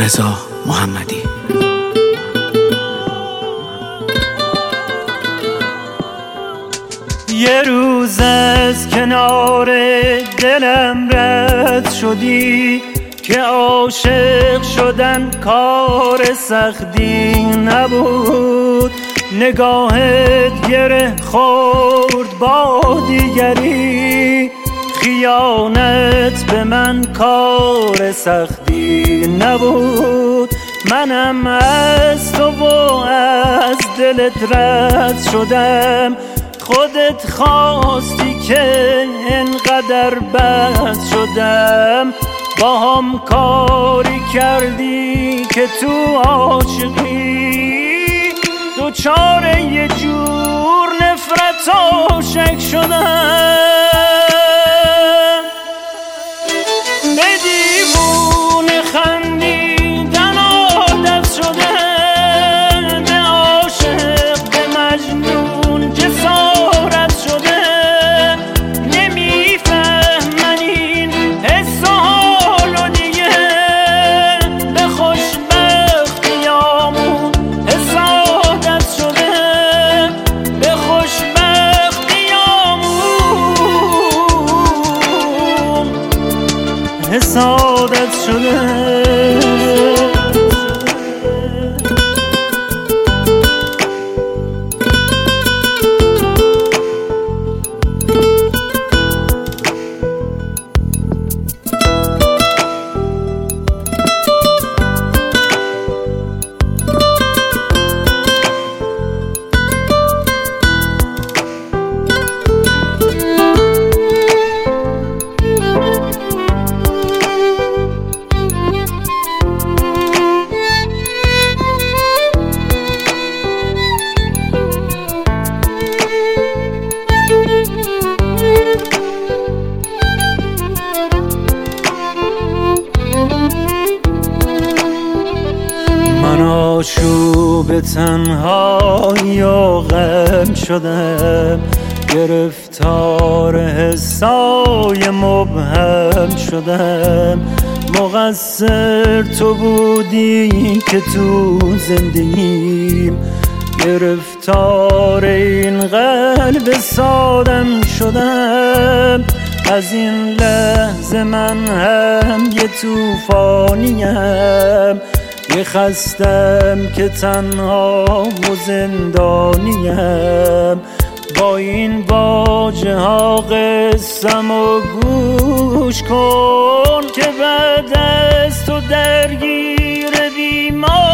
رضا محمدی. یه روز از کنار دلم رد شدی که عاشق شدن کار سختی نبود. نگاهت گره خورد با دیگری، خیانت به من کار سختی نبود. منم از تو و از دلت رد شدم، خودت خواستی که انقدر بد شدم. با هم کاری کردی که تو عاشقی دوچار یه جور نفرت و شک شدم. به دیوونه خندیدن عادت شده، به عاشق به مجنون جسارت شده. نمیفهمن این حس و حالو دیگه، به خوشبختیامون حسادت شده، به خوشبختیامون حسادت شده. آشوب تنهایی و غم شدم، گرفتار حسای مبهم شدم. مقصر تو بودی که تو زندگیم، گرفتار این قلب سادم شدم. از این لحظه من هم یه طوفانیم، یه خستم که تنها و زندانیم. با این واژه ها قسم و گوش کن که بعد از تو درگیر بیمار